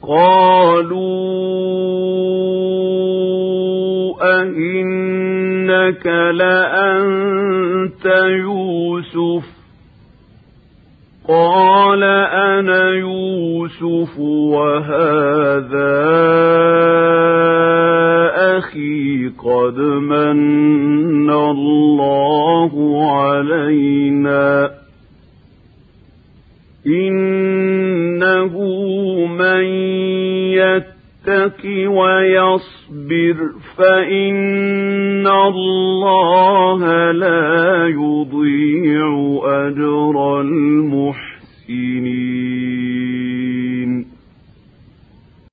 قالوا أئنك لأنت يوسف قال أنا يوسف وهذا أخي قد من الله علينا إنه من يتق ويصبر فإن الله لا يضيع أجر المحسنين.